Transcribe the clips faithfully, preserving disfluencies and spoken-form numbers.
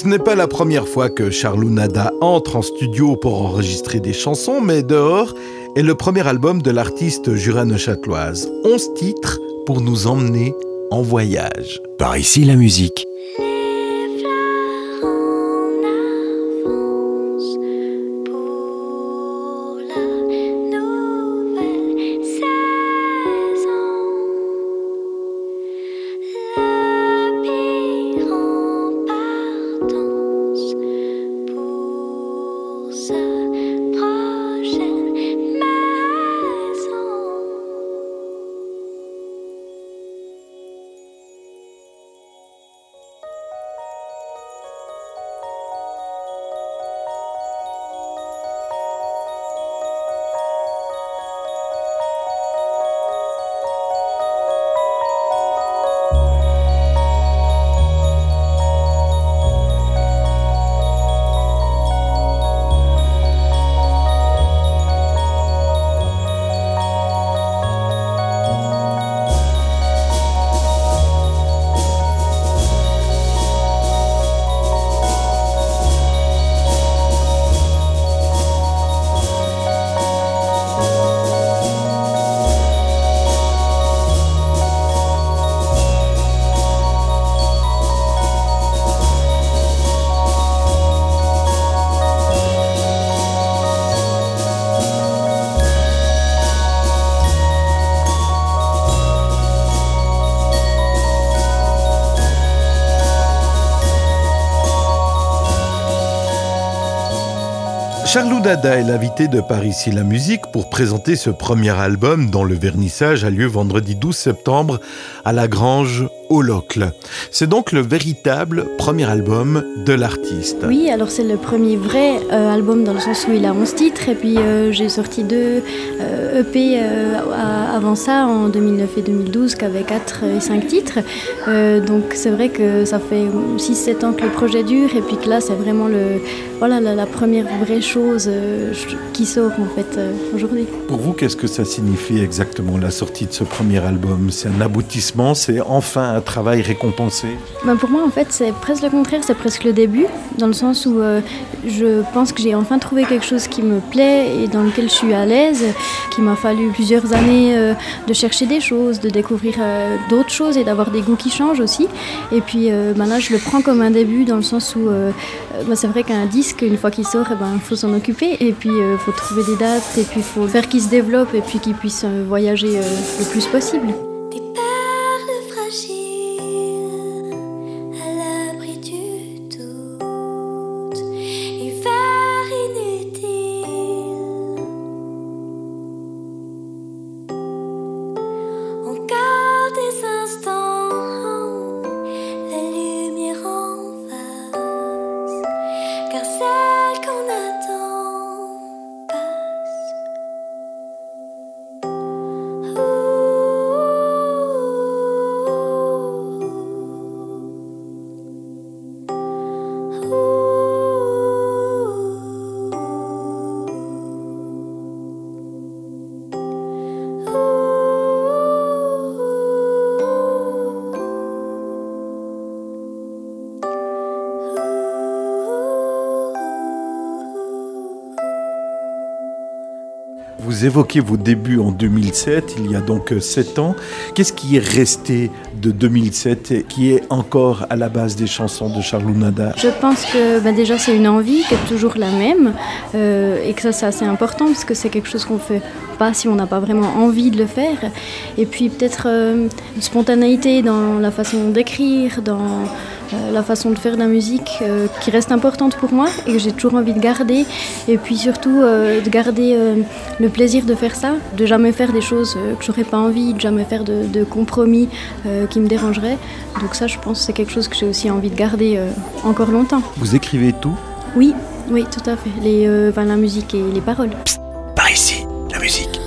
Ce n'est pas la première fois que Charlou Nada entre en studio pour enregistrer des chansons, mais Dehors est le premier album de l'artiste jura-neuchâteloise. Onze titres pour nous emmener en voyage. Par ici la musique. Charlou Nada est l'invité de Par ici la musique pour présenter ce premier album dont le vernissage a lieu vendredi douze septembre à la Grange au Locle. C'est donc le véritable premier album de l'artiste. Oui, alors c'est le premier vrai euh, album dans le sens où il a onze titres et puis euh, j'ai sorti deux euh, E P euh, avant ça en deux mille neuf et deux mille douze qui avaient quatre et cinq titres. Euh, donc c'est vrai que ça fait six sept ans que le projet dure et puis que là c'est vraiment le, voilà, la, la première vraie chose euh, qui sort en fait euh, aujourd'hui. Pour vous, qu'est-ce que ça signifie exactement la sortie de ce premier album? C'est un aboutissement, c'est enfin un travail récompensé? Ben pour moi en fait c'est presque le contraire, c'est presque le début dans le sens où euh, je pense que j'ai enfin trouvé quelque chose qui me plaît et dans lequel je suis à l'aise, qu'il m'a fallu plusieurs années euh, de chercher des choses, de découvrir euh, d'autres choses et d'avoir des goûts qui changent aussi. Et puis euh, ben là je le prends comme un début dans le sens où euh, ben c'est vrai qu'un disque une fois qu'il sort, il eh ben, faut s'en occuper et puis il euh, faut trouver des dates et puis il faut faire qu'il se développe et puis qu'il puisse euh, voyager euh, le plus possible. Vous évoquez vos débuts en deux mille sept, il y a donc sept ans. Qu'est-ce qui est resté de deux mille sept et qui est encore à la base des chansons de Charlou Nada? Je pense que ben déjà c'est une envie qui est toujours la même euh, et que ça c'est assez important parce que c'est quelque chose qu'on fait pas si on n'a pas vraiment envie de le faire. Et puis peut-être euh, une spontanéité dans la façon d'écrire, dans euh, la façon de faire de la musique euh, qui reste importante pour moi et que j'ai toujours envie de garder. Et puis surtout euh, de garder euh, le plaisir de faire ça, de jamais faire des choses euh, que j'aurais pas envie, de jamais faire de, de compromis euh, qui me dérangeraient. Donc ça je pense que c'est quelque chose que j'ai aussi envie de garder euh, encore longtemps. Vous écrivez tout? Oui, oui tout à fait. Les, euh, enfin, la musique et les paroles. Psst, par ici, la musique.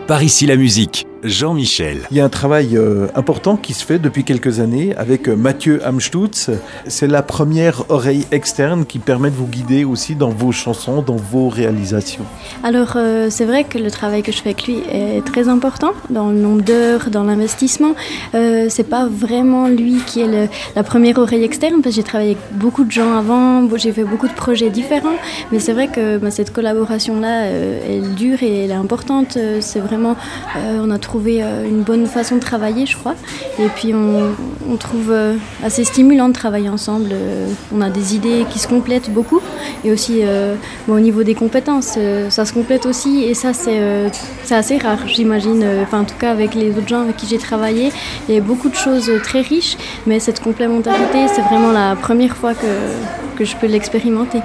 Par ici la musique, Jean-Michel. Il y a un travail euh, important qui se fait depuis quelques années avec euh, Mathieu Amstutz. C'est la première oreille externe qui permet de vous guider aussi dans vos chansons, dans vos réalisations. Alors euh, c'est vrai que le travail que je fais avec lui est très important dans le nombre d'heures, dans l'investissement. Euh, c'est pas vraiment lui qui est le, la première oreille externe parce que j'ai travaillé avec beaucoup de gens avant, j'ai fait beaucoup de projets différents. Mais c'est vrai que bah, cette collaboration-là, euh, elle dure et elle est importante. C'est vraiment, euh, on a trouvé une bonne façon de travailler, je crois. Et puis on, on trouve assez stimulant de travailler ensemble. On a des idées qui se complètent beaucoup. Et aussi euh, bon, au niveau des compétences, ça se complète aussi. Et ça, c'est, euh, c'est assez rare, j'imagine. Enfin, en tout cas, avec les autres gens avec qui j'ai travaillé, il y a beaucoup de choses très riches. Mais cette complémentarité, c'est vraiment la première fois que, que je peux l'expérimenter.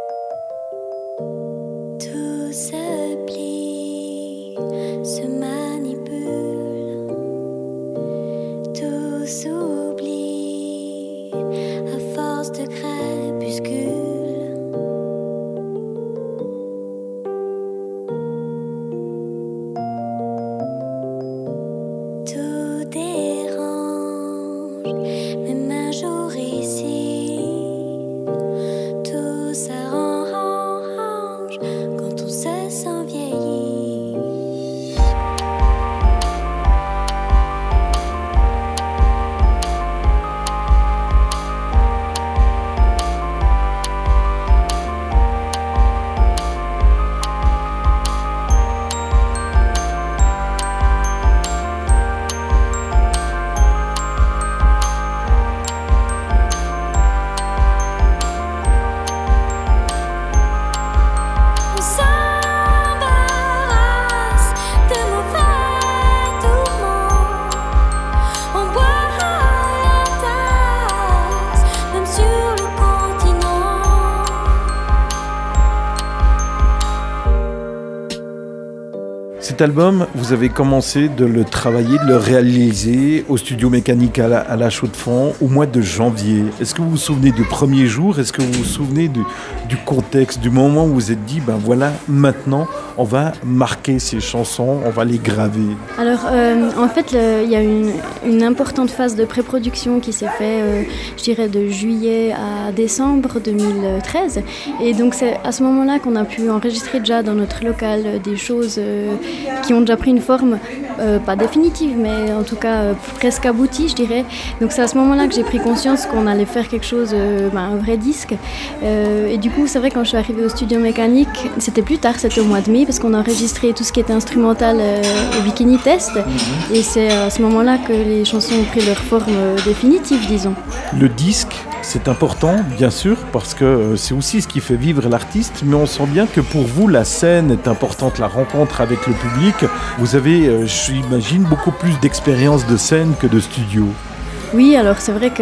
Cet album, vous avez commencé de le travailler, de le réaliser au studio mécanique à la, à la Chaux-de-Fonds au mois de janvier. Est-ce que vous vous souvenez du premier jour? Est-ce que vous vous souvenez du, du contexte, du moment où vous vous êtes dit, ben voilà, maintenant, on va marquer ces chansons, on va les graver? Alors, euh, en fait, le, il y a une, une importante phase de pré-production qui s'est faite, euh, je dirais, de juillet à décembre deux mille treize. Et donc, c'est à ce moment-là qu'on a pu enregistrer déjà dans notre local euh, des choses euh, qui ont déjà pris une forme, euh, pas définitive, mais en tout cas euh, presque aboutie, je dirais. Donc c'est à ce moment-là que j'ai pris conscience qu'on allait faire quelque chose, euh, ben, un vrai disque. Euh, et du coup, c'est vrai, quand je suis arrivée au studio mécanique, c'était plus tard, c'était au mois de mai, parce qu'on a enregistré tout ce qui était instrumental euh, au Bikini Test. Mm-hmm. Et c'est à ce moment-là que les chansons ont pris leur forme euh, définitive, disons. Le disque, c'est important, bien sûr, parce que c'est aussi ce qui fait vivre l'artiste, mais on sent bien que pour vous, la scène est importante, la rencontre avec le public. Vous avez, j'imagine, beaucoup plus d'expérience de scène que de studio. Oui, alors c'est vrai que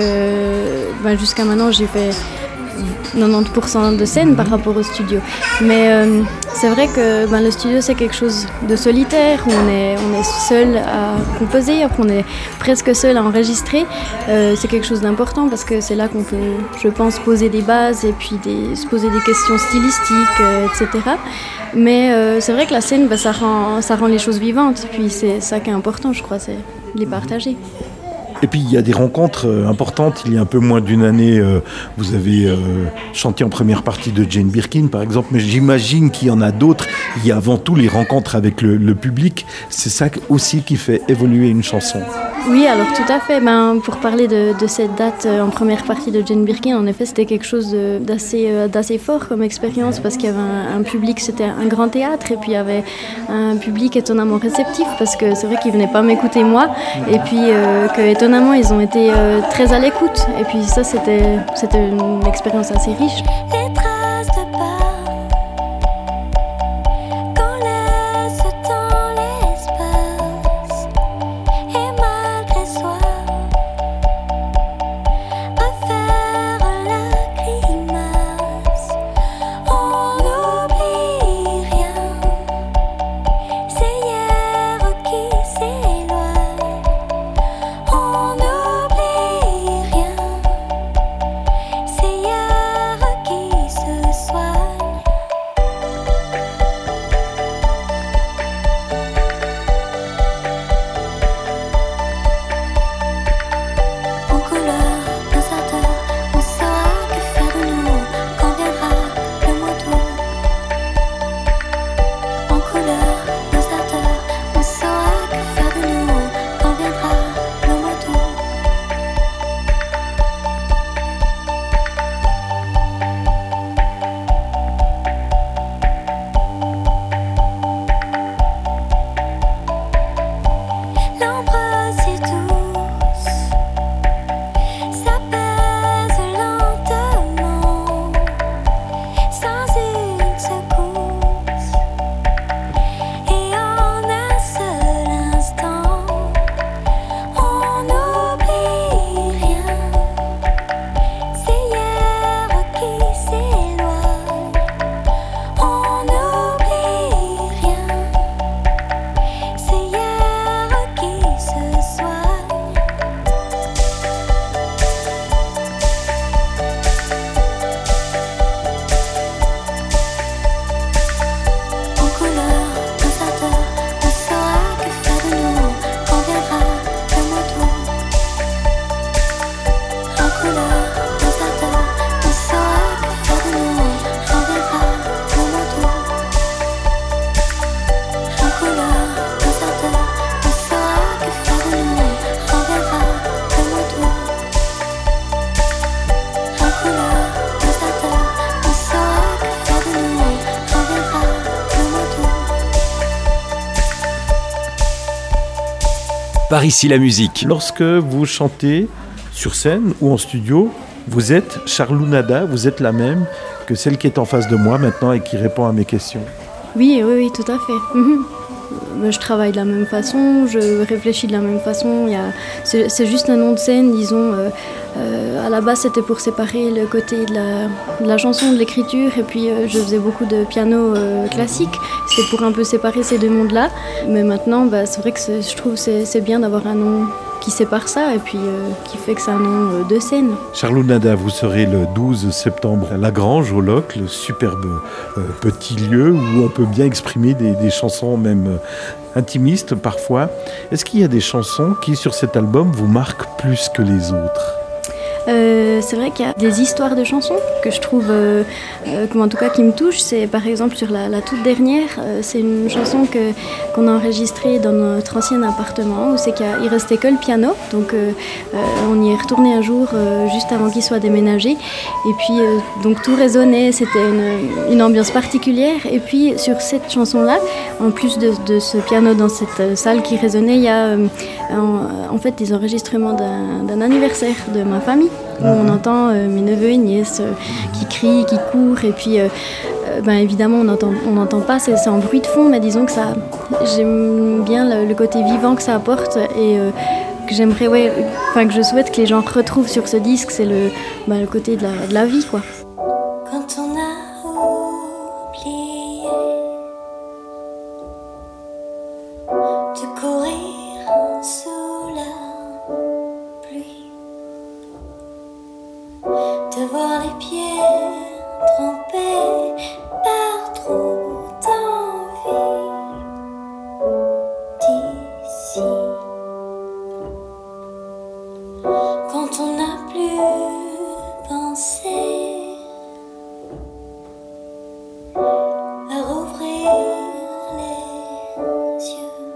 ben, jusqu'à maintenant, j'ai fait quatre-vingt-dix pour cent de scène par rapport au studio. Mais euh, c'est vrai que ben, le studio, c'est quelque chose de solitaire, où on est, on est seul à composer, on est presque seul à enregistrer. Euh, c'est quelque chose d'important parce que c'est là qu'on peut, je pense, poser des bases et puis des, se poser des questions stylistiques, euh, et cetera. Mais euh, c'est vrai que la scène, ben, ça rend, ça rend les choses vivantes. Puis c'est ça qui est important, je crois, c'est les partager. Et puis il y a des rencontres euh, importantes. Il y a un peu moins d'une année, euh, vous avez euh, chanté en première partie de Jane Birkin, par exemple, mais j'imagine qu'il y en a d'autres. Il y a avant tout les rencontres avec le, le public. C'est ça aussi qui fait évoluer une chanson. Oui, alors tout à fait. Ben, pour parler de, de cette date euh, en première partie de Jane Birkin, en effet, c'était quelque chose de, d'assez, euh, d'assez fort comme expérience parce qu'il y avait un, un public, c'était un grand théâtre, et puis il y avait un public étonnamment réceptif parce que c'est vrai qu'ils ne venaient pas m'écouter moi, et puis euh, que étonnamment ils ont été euh, très à l'écoute, et puis ça c'était, c'était une expérience assez riche. C'est hier qui Par ici la musique. Lorsque vous chantez sur scène ou en studio, vous êtes Charlou Nada, vous êtes la même que celle qui est en face de moi maintenant et qui répond à mes questions. Oui, oui, oui, tout à fait. Mhm. Je travaille de la même façon, je réfléchis de la même façon. Il y a... c'est, c'est juste un nom de scène, disons. Euh, euh, à la base, c'était pour séparer le côté de la, de la chanson, de l'écriture. Et puis, euh, je faisais beaucoup de piano euh, classique. C'était pour un peu séparer ces deux mondes-là. Mais maintenant, bah, c'est vrai que c'est, je trouve que c'est, c'est bien d'avoir un nom qui sépare ça et puis euh, qui fait que c'est un nom euh, de scène. Charlou Nada, vous serez le douze septembre à La Grange, au Locle, le superbe euh, petit lieu où on peut bien exprimer des, des chansons même euh, intimistes parfois. Est-ce qu'il y a des chansons qui, sur cet album, vous marquent plus que les autres ? Euh, c'est vrai qu'il y a des histoires de chansons que je trouve, euh, euh, en tout cas qui me touchent. C'est par exemple sur la, la toute dernière, euh, c'est une chanson que, qu'on a enregistrée dans notre ancien appartement où c'est qu'il y a, il restait que le piano. Donc euh, euh, on y est retourné un jour euh, juste avant qu'il soit déménagé. Et puis euh, donc tout résonnait, c'était une, une ambiance particulière. Et puis sur cette chanson-là, en plus de, de ce piano dans cette salle qui résonnait, il y a euh, en, en fait des enregistrements d'un, d'un anniversaire de ma famille. Où on entend euh, mes neveux et nièces euh, qui crient, qui courent, et puis euh, euh, ben, évidemment on n'entend on n'entend pas, c'est, c'est en bruit de fond, mais disons que ça, j'aime bien le, le côté vivant que ça apporte et euh, que j'aimerais, ouais, enfin que je souhaite que les gens retrouvent sur ce disque, c'est le, ben, le côté de la, de la vie, quoi. Quand on a oublié de courir sous la pluie, de voir les pieds trempés par trop d'envie d'ici. Quand on n'a plus pensé à rouvrir les yeux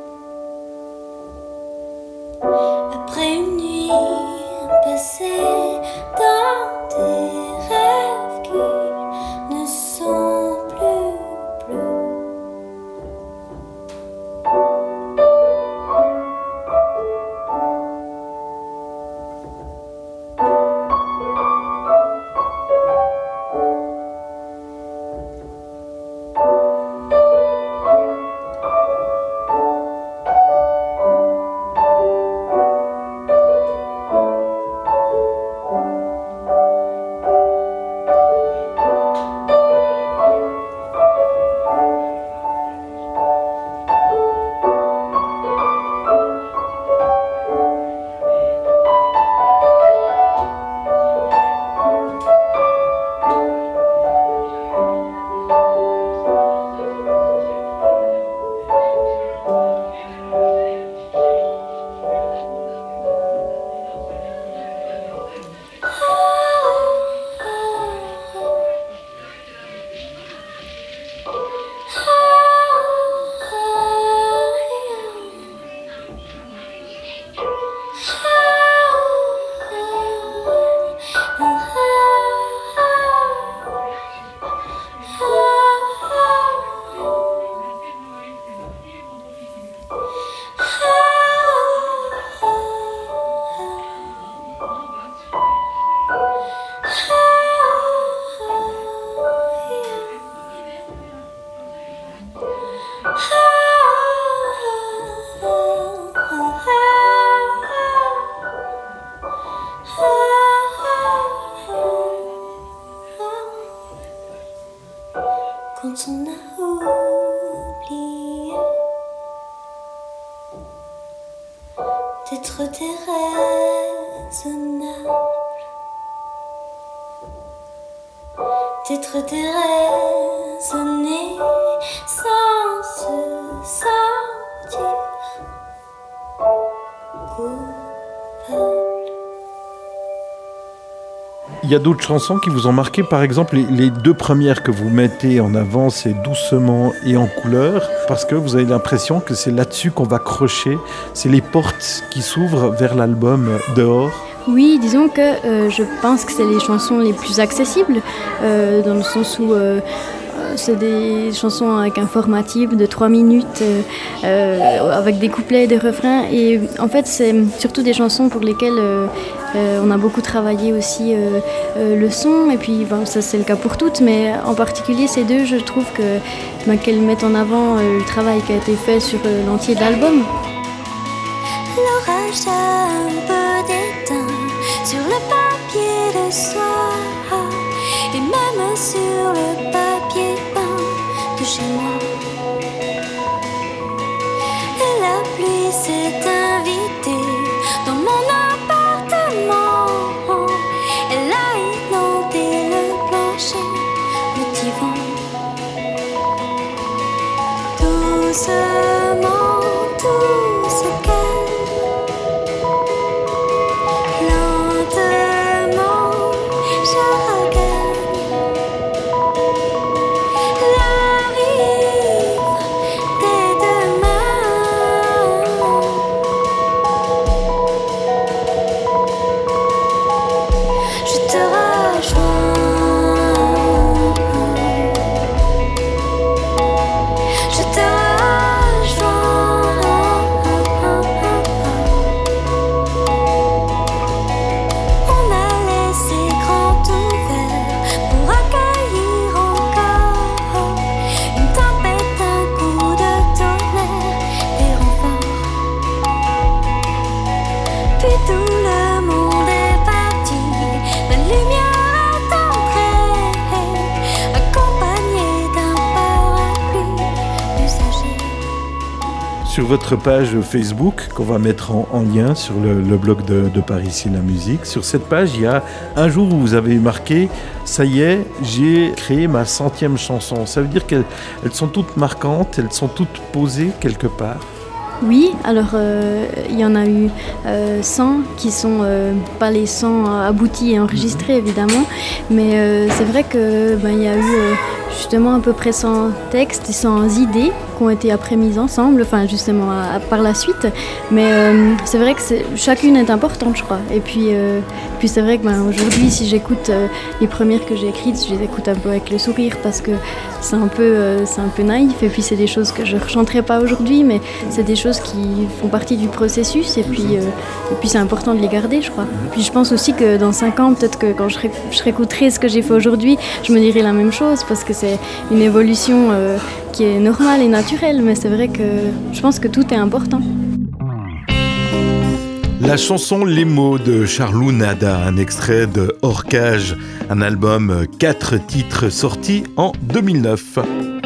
après une nuit passée dans des rêves qui ne sont plus bleus. Quand on a oublié d'être déraisonnable, d'être déraisonné sans se sentir coupable. Il y a d'autres chansons qui vous ont marqué, par exemple les, les deux premières que vous mettez en avant, c'est Doucement et En couleur, parce que vous avez l'impression que c'est là-dessus qu'on va crocher, c'est les portes qui s'ouvrent vers l'album Dehors. Oui, disons que euh, je pense que c'est les chansons les plus accessibles, euh, dans le sens où euh, c'est des chansons avec un format type de trois minutes, euh, euh, avec des couplets et des refrains. Et en fait, c'est surtout des chansons pour lesquelles euh, euh, on a beaucoup travaillé aussi euh, euh, le son. Et puis, bon, ça c'est le cas pour toutes, mais en particulier ces deux, je trouve que, ben, qu'elles mettent en avant euh, le travail qui a été fait sur euh, l'entier de l'album. L'orage a un peu d'étain sur le papier de soie et même sur le papier peint de chez moi. Et la pluie s'est invitée dans mon appartement. Elle a inondé le plancher, le divan. Doucement, tout se calme. Lentement, je regarde la rive des deux mains. Je te rejoins. Je te rejoins. On a laissé grand ouvert pour accueillir encore une tempête, un coup de tonnerre, des renforts. Puis tout le monde est parti, la lumière est entrée, accompagnée d'un parapluie usagé. Sur votre page Facebook, qu'on va mettre en, en lien sur le, le blog de, de Par ici la musique, sur cette page, il y a un jour où vous avez marqué « Ça y est, j'ai créé ma centième chanson ». Ça veut dire qu'elles elles sont toutes marquantes, elles sont toutes posées quelque part. Oui, alors euh, il y en a eu euh, cent qui sont euh, pas les cent aboutis et enregistrés évidemment, mais euh, c'est vrai que ben, il y a eu euh, justement à peu près cent textes et cent idées qui ont été après mises ensemble, enfin justement à, à, par la suite, mais euh, c'est vrai que c'est, chacune est importante je crois, et puis, euh, puis c'est vrai que ben, aujourd'hui si j'écoute euh, les premières que j'ai écrites, je les écoute un peu avec le sourire parce que c'est un peu, euh, c'est un peu naïf, et puis c'est des choses que je ne rechanterai pas aujourd'hui, mais c'est des choses qui font partie du processus, et puis, euh, et puis c'est important de les garder je crois. Puis je pense aussi que dans cinq ans, peut-être que quand je, ré- je réécouterai ce que j'ai fait aujourd'hui, je me dirai la même chose, parce que c'est une évolution euh, qui est normale et naturelle, mais c'est vrai que je pense que tout est important. La chanson Les mots de Charlou Nada, un extrait de Hors Cage, un album quatre titres sorti en deux mille neuf.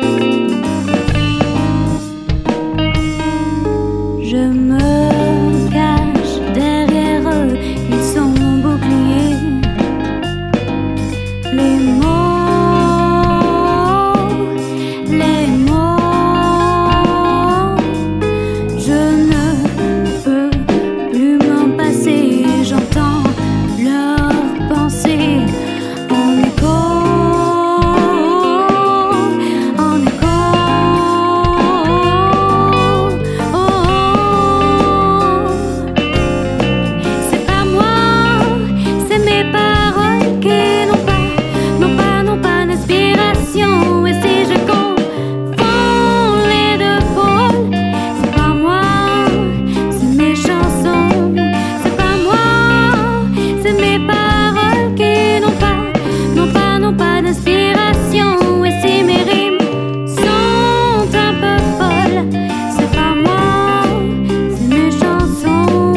Je me cache derrière eux, ils sont mon bouclier. Les mots, les mots, je ne peux plus m'en passer. J'entends leurs pensées en écho, en écho. C'est pas moi, c'est mes paroles qui n'ont pas, n'ont pas, n'ont pas d'inspiration. Et si je confonds les deux pôles, c'est pas moi, c'est mes chansons. C'est pas moi, c'est mes paroles qui n'ont pas, n'ont pas, n'ont pas d'inspiration. Et si mes rimes sont un peu folles, c'est pas moi, c'est mes chansons.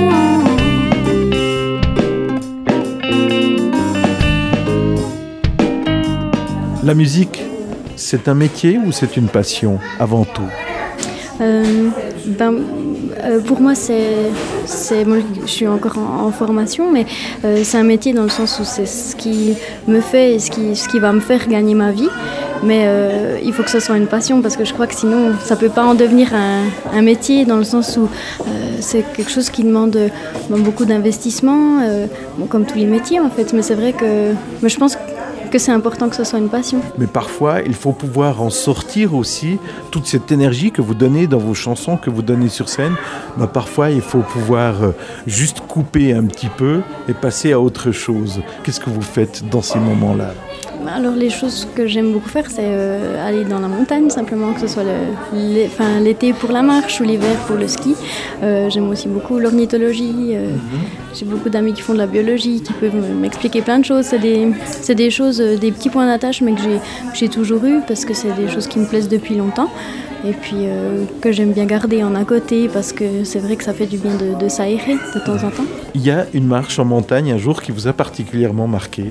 La musique, c'est un métier ou c'est une passion avant tout? Euh, ben, euh, pour moi, c'est, c'est, moi, je suis encore en, en formation, mais euh, c'est un métier dans le sens où c'est ce qui me fait et ce qui, ce qui va me faire gagner ma vie. Mais euh, il faut que ce soit une passion, parce que je crois que sinon, ça ne peut pas en devenir un, un métier, dans le sens où euh, c'est quelque chose qui demande ben, beaucoup d'investissement, euh, bon, comme tous les métiers en fait. Mais c'est vrai que mais je pense que c'est important que ce soit une passion. Mais parfois, il faut pouvoir en sortir aussi, toute cette énergie que vous donnez dans vos chansons, que vous donnez sur scène. Ben, parfois, il faut pouvoir euh, juste couper un petit peu et passer à autre chose. Qu'est-ce que vous faites dans ces moments-là ? Alors les choses que j'aime beaucoup faire, c'est euh, aller dans la montagne, simplement, que ce soit le, l'é- enfin, l'été pour la marche ou l'hiver pour le ski. Euh, j'aime aussi beaucoup l'ornithologie. Euh, mm-hmm. J'ai beaucoup d'amis qui font de la biologie, qui peuvent m'expliquer plein de choses. C'est des, c'est des choses, des petits points d'attache, mais que j'ai, que j'ai toujours eu parce que c'est des choses qui me plaisent depuis longtemps. Et puis euh, que j'aime bien garder en à côté parce que c'est vrai que ça fait du bien de, de s'aérer de temps en temps. Il y a une marche en montagne un jour qui vous a particulièrement marqué?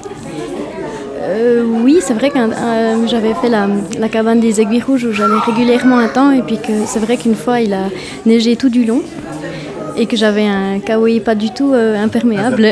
Euh, oui, c'est vrai que euh, j'avais fait la, la cabane des Aiguilles Rouges où j'allais régulièrement un temps et puis que c'est vrai qu'une fois il a neigé tout du long et que j'avais un kawaii pas du tout euh, imperméable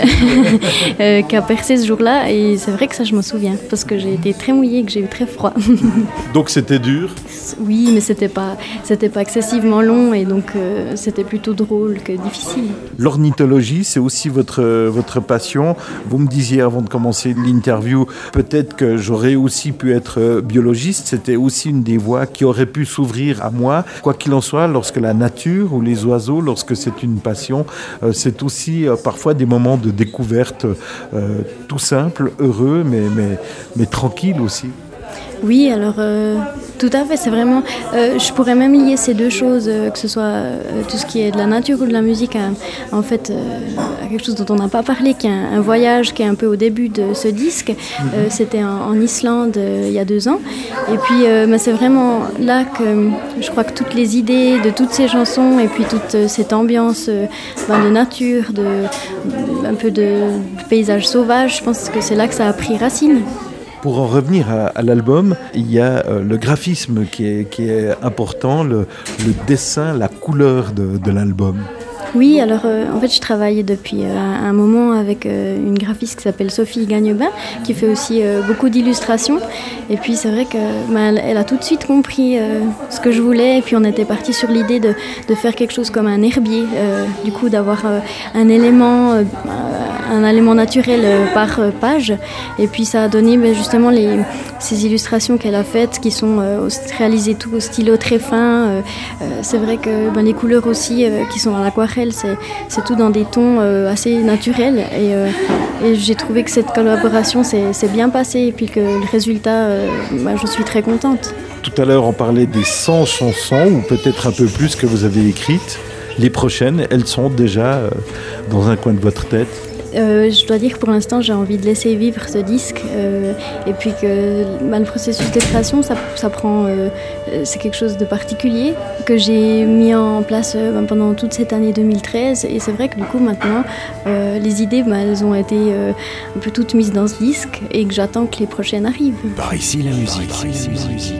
euh, qui a percé ce jour-là et c'est vrai que ça je m'en souviens parce que j'ai été très mouillée et que j'ai eu très froid. Donc c'était dur? Oui, mais c'était pas, c'était pas excessivement long et donc euh, c'était plutôt drôle que difficile. L'ornithologie, c'est aussi votre, votre passion. Vous me disiez avant de commencer l'interview, peut-être que j'aurais aussi pu être biologiste. C'était aussi une des voies qui aurait pu s'ouvrir à moi. Quoi qu'il en soit, lorsque la nature ou les oiseaux, lorsque c'est une passion, euh, c'est aussi euh, parfois des moments de découverte euh, tout simples, heureux, mais, mais, mais tranquilles aussi. Oui, alors euh, tout à fait, c'est vraiment... Euh, je pourrais même lier ces deux choses, euh, que ce soit euh, tout ce qui est de la nature ou de la musique, à, en fait, euh, à quelque chose dont on n'a pas parlé, qui est un, un voyage qui est un peu au début de ce disque. Euh, c'était en, en Islande euh, il y a deux ans. Et puis, euh, bah, c'est vraiment là que je crois que toutes les idées de toutes ces chansons et puis toute euh, cette ambiance euh, bah, de nature, de, de, un peu de, de paysage sauvage, je pense que c'est là que ça a pris racine. Pour en revenir à, à l'album, il y a euh, le graphisme qui est, qui est important, le, le dessin, la couleur de, de l'album. Oui, alors euh, en fait je travaille depuis euh, un moment avec euh, une graphiste qui s'appelle Sophie Gagnebin qui fait aussi euh, beaucoup d'illustrations et puis c'est vrai qu'elle bah, elle a tout de suite compris euh, ce que je voulais et puis on était parti sur l'idée de, de faire quelque chose comme un herbier, euh, du coup d'avoir euh, un élément euh, un élément naturel euh, par euh, page et puis ça a donné bah, justement les, ces illustrations qu'elle a faites qui sont euh, réalisées tout au stylo très fin, euh, euh, c'est vrai que bah, les couleurs aussi euh, qui sont à l'aquarelle C'est, c'est tout dans des tons euh, assez naturels et, euh, et j'ai trouvé que cette collaboration s'est, s'est bien passée et puis que le résultat, euh, bah, je suis très contente. Tout à l'heure, on parlait des cent chansons ou peut-être un peu plus que vous avez écrites. Les prochaines, elles sont déjà euh, dans un coin de votre tête? Euh, je dois dire que pour l'instant j'ai envie de laisser vivre ce disque euh, et puis que bah, le processus de création ça, ça prend euh, c'est quelque chose de particulier que j'ai mis en place euh, bah, pendant toute cette année deux mille treize et c'est vrai que du coup maintenant euh, les idées bah, elles ont été euh, un peu toutes mises dans ce disque et que j'attends que les prochaines arrivent. Par ici la musique. Par ici la musique.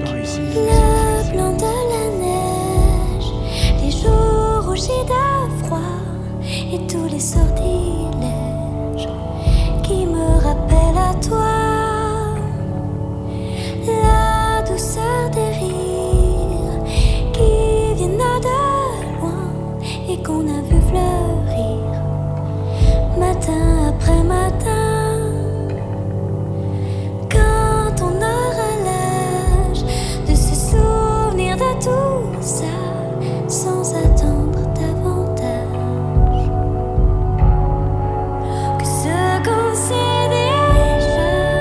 Le blanc de la neige, les jours rougis de froid et tous les sortilèges qui me rappellent à toi, la douceur des rires qui viennent de loin et qu'on a vu fleurir matin après matin. Quand on aura l'âge de se souvenir de tout ça sans attendre davantage que ce qu'on sait déjà.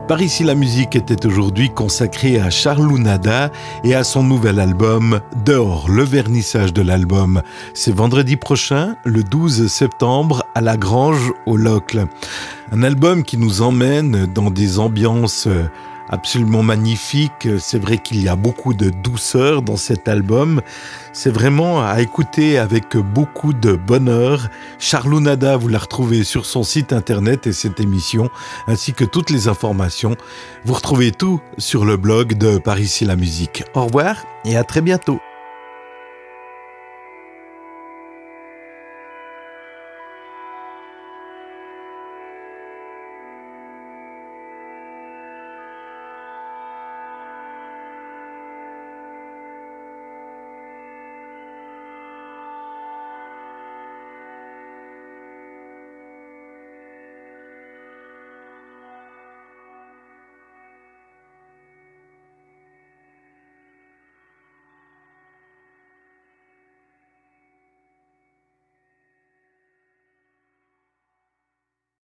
Par ici la musique était aujourd'hui consacrée à Charlou Nada et à son nouvel album Dehors. Le vernissage de l'album, c'est vendredi prochain, le douze septembre, à la Grange au Locle. Un album qui nous emmène dans des ambiances absolument magnifiques. C'est vrai qu'il y a beaucoup de douceur dans cet album. C'est vraiment à écouter avec beaucoup de bonheur. Charlou Nada, vous la retrouvez sur son site internet et cette émission, ainsi que toutes les informations. Vous retrouvez tout sur le blog de Par ici la musique. Au revoir et à très bientôt.